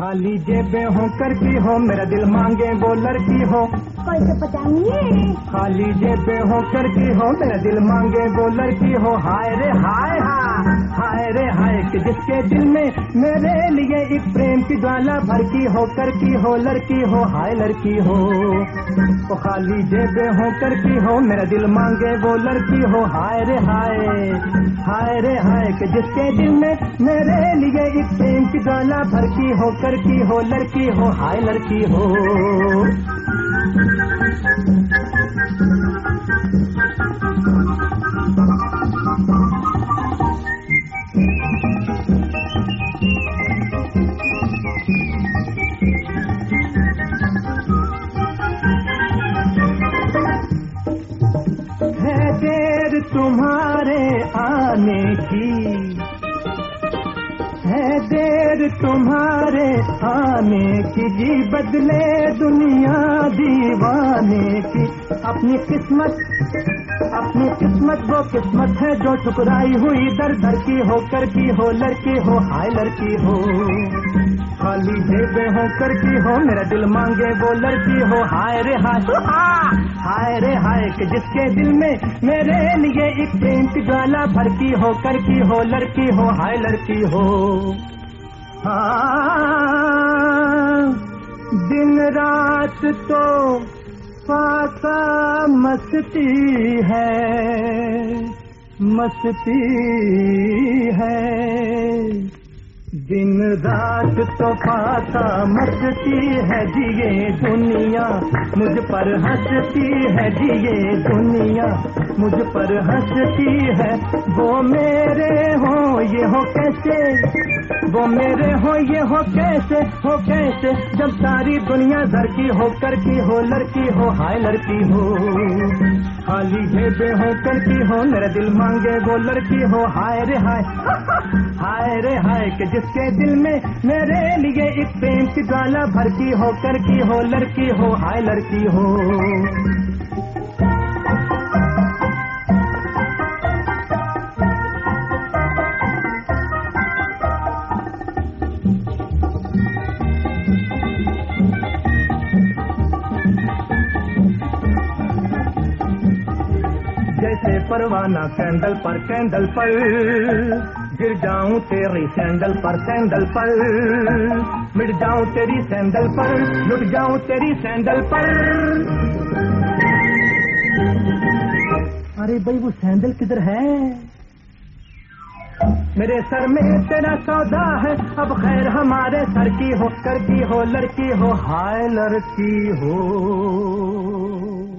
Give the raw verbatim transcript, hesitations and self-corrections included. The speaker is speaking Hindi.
खाली जेबें हो करती हो, मेरा दिल मांगे वो लड़की हो। कैसे बताएंगे? खाली जेबें हो करती हो, मेरा दिल मांगे वो लड़की हो। हाय रे हाय हाय हाय रे हाय कि जिसके दिल में मेरे लिए एक प्रेम की ज्वाला भड़की हो करती हो लड़की हो। हाय लड़की हो, तो खाली जेबें हो करती हो, मेरा दिल मांगे वो लड़की हो। हाय रे हाय हाय रे हाय कि जिसके दिल में मेरे लिए एक प्रेम की ज्वाला भड़की हो करती हो लड़की हो। हाय लड़की हो। है देर तुम्हारे आने की, है देर तुम्हारे आने की, जी बदले दुनिया दीवाने की। अपनी किस्मत अपनी किस्मत वो किस्मत है जो ठुकराई हुई दर दर की हो करती हो लड़की हो। हाय लड़की हो, खाली जेबें हो करती हो, मेरा दिल मांगे वो लड़की हो। हाय रे हाय हाय रे हाय कि जिसके दिल में मेरे लिए एक प्रेम की ज्वाला भड़की हो करती हो लड़की हो। हाय लड़की हो। हाँ दिन रात तो फाका मस्ती है, मस्ती है। दिन रात तो फाका मस्ती है, जिए दुनिया मुझ पर हंसती है, जिए दुनिया मुझ पर हंसती है। वो मेरे हो ये हो कैसे, वो मेरे हो ये हो कैसे, हो कैसे जब सारी दुनिया घर की हो करती हो लड़की हो। हाय लड़की हो, खाली जेबें हो करती हो, मेरा दिल मांगे वो लड़की हो। हाय रे हाय हाय रे हाय कि जिसके दिल में मेरे लिए एक प्रेम की ज्वाला भड़की हो करती हो लड़की हो। हाय लड़की हो। जैसे परवाना कैंडल पर कैंडल पर, गिर जाऊं तेरी सैंडल पर सैंडल पर, मिट जाऊं तेरी सैंडल पर, लुट जाऊं तेरी सैंडल पर। अरे भाई वो सैंडल किधर है? मेरे सर में तेरा सौदा है, अब खैर हमारे सर की हो करती हो लड़की हो। हाय लड़की हो।